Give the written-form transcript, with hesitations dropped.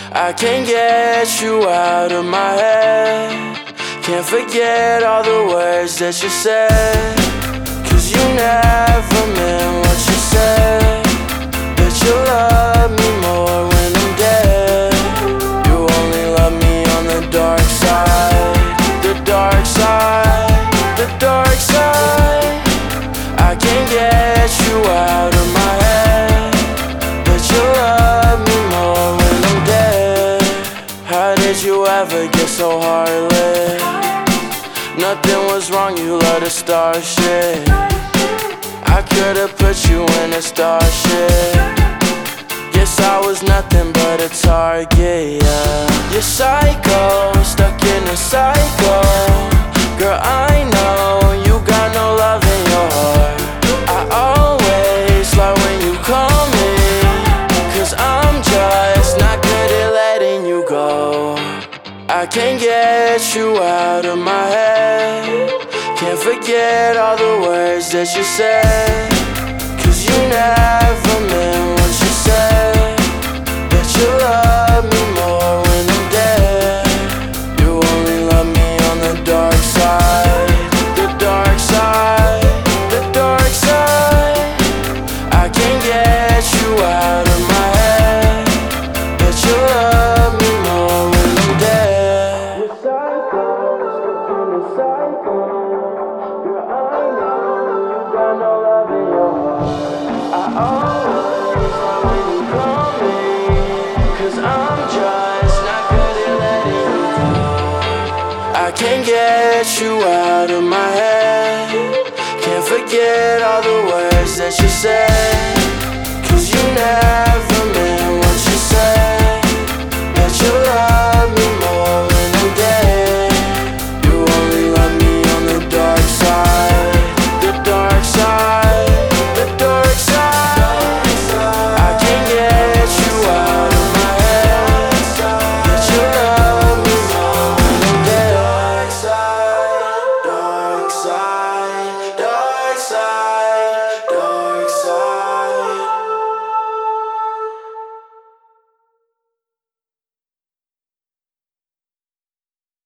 I can't get you out of my head. Can't forget all the words that you said. Cause you never meant what you said. That you love me more when I'm dead. You only love me on the dark side. The dark side, the dark side. I can't get you out of my head. That you love me more when I'm dead. How did you ever get so heartless? Nothing was wrong, you love to start shit. I could've put you in a starship. Guess I was nothing but a target, yeah. You're psycho, stuck in a cycle. Girl, I know you got no love in your heart. I always lie when you call me, cause I'm just not good at letting you go. I can't get you out of my head. Can't forget all the words that you said. Cause you never meant what you said. That you love me more when I'm dead. You only love me on the dark side. The dark side, the dark side. I can't get you out of my head. That you love me more when I'm dead. You're psycho, stuck in a cycle. Girl, I know you got no love in your heart. I always lie when you call me, cause I'm just not good at letting you go. I can't get you out of my head. Can't forget all the words that you said. Cause you never